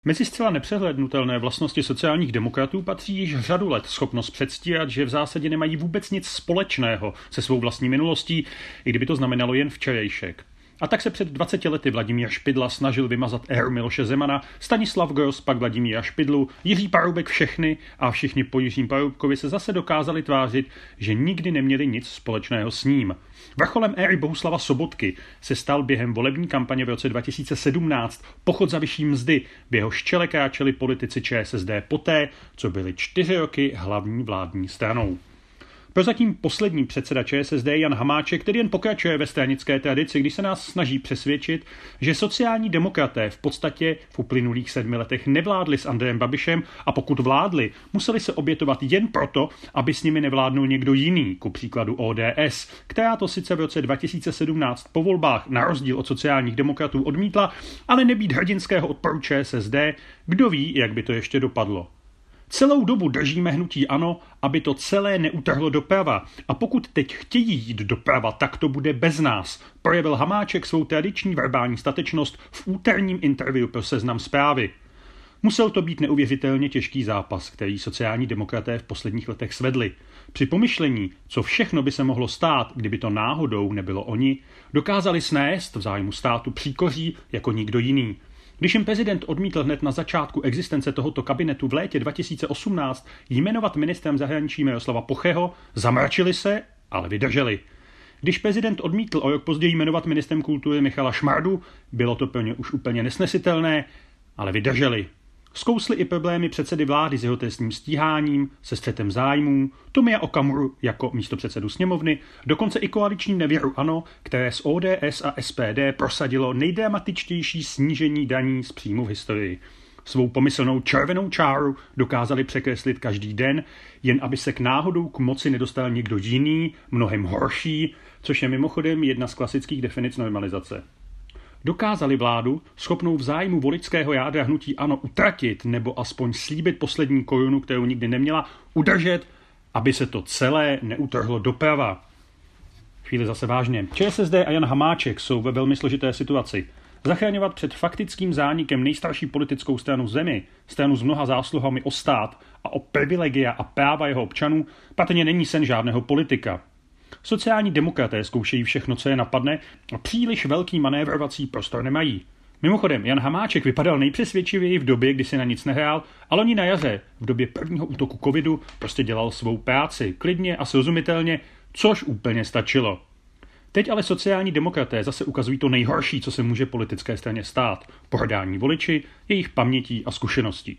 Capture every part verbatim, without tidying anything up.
Mezi zcela nepřehlédnutelné vlastnosti sociálních demokratů patří již řadu let schopnost předstírat, že v zásadě nemají vůbec nic společného se svou vlastní minulostí, i kdyby to znamenalo jen včerejšek. A tak se před dvaceti lety Vladimír Špidla snažil vymazat éru Miloše Zemana, Stanislav Gross pak Vladimíra Špidlu, Jiří Paroubek všechny a všichni po Jiřím Paroubkovi se zase dokázali tvářit, že nikdy neměli nic společného s ním. Vrcholem éry Bohuslava Sobotky se stal během volební kampaně v roce dva tisíce sedmnáct pochod za vyšší mzdy, v jehož čele kráčeli politici ČSSD poté, co byli čtyři roky hlavní vládní stranou. Prozatím poslední předseda ČSSD Jan Hamáček, který jen pokračuje ve stranické tradici, když se nás snaží přesvědčit, že sociální demokraté v podstatě v uplynulých sedmi letech nevládli s Andrejem Babišem a pokud vládli, museli se obětovat jen proto, aby s nimi nevládnul někdo jiný, ku příkladu O D S, která to sice v roce dva tisíce sedmnáct po volbách na rozdíl od sociálních demokratů odmítla, ale nebýt hrdinského odporu ČSSD, kdo ví, jak by to ještě dopadlo. Celou dobu držíme hnutí ANO, aby to celé neutrhlo doprava. A pokud teď chtějí jít doprava, tak to bude bez nás, projevil Hamáček svou tradiční verbální statečnost v úterním interview pro Seznam Zprávy. Musel to být neuvěřitelně těžký zápas, který sociální demokraté v posledních letech svedli. Při pomyšlení, co všechno by se mohlo stát, kdyby to náhodou nebylo oni, dokázali snést v zájmu státu příkoří jako nikdo jiný. Když jim prezident odmítl hned na začátku existence tohoto kabinetu v létě dva tisíce osmnáct jmenovat ministrem zahraničí Miroslava Pocheho, zamračili se, ale vydrželi. Když prezident odmítl o rok později jmenovat ministrem kultury Michala Šmardu, bylo to pro ně už úplně nesnesitelné, ale vydrželi. Zkousli i problémy předsedy vlády s jeho trestním stíháním, se střetem zájmů, Tomia Okamuru jako místopředsedu sněmovny, dokonce i koaliční nevěru ANO, které s O D S a S P D prosadilo nejdramatičtější snížení daní z příjmu v historii. Svou pomyslnou červenou čáru dokázali překreslit každý den, jen aby se k náhodou k moci nedostal někdo jiný, mnohem horší, což je mimochodem jedna z klasických definic normalizace. Dokázali vládu, schopnou v zájmu voličského jádra hnutí ANO utratit nebo aspoň slíbit poslední korunu, kterou nikdy neměla, udržet, aby se to celé neutrhlo doprava. Chvíli zase vážně. ČSSD a Jan Hamáček jsou ve velmi složité situaci. Zachraňovat před faktickým zánikem nejstarší politickou stranu zemi, stranu s mnoha zásluhami o stát a o privilegia a práva jeho občanů, patrně není sen žádného politika. Sociální demokraté zkoušejí všechno, co je napadne a příliš velký manévrovací prostor nemají. Mimochodem, Jan Hamáček vypadal nejpřesvědčivěji v době, kdy si na nic nehrál, ale oni na jaře, v době prvního útoku covidu, prostě dělal svou práci, klidně a srozumitelně, což úplně stačilo. Teď ale sociální demokraté zase ukazují to nejhorší, co se může politické straně stát, pohrdání voliči, jejich pamětí a zkušeností.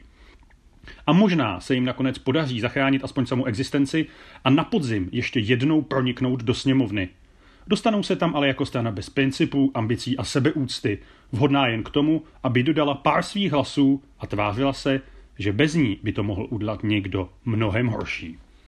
A možná se jim nakonec podaří zachránit aspoň samou existenci a na podzim ještě jednou proniknout do sněmovny. Dostanou se tam ale jako strana bez principů, ambicí a sebeúcty, vhodná jen k tomu, aby dodala pár svých hlasů a tvářila se, že bez ní by to mohl udělat někdo mnohem horší.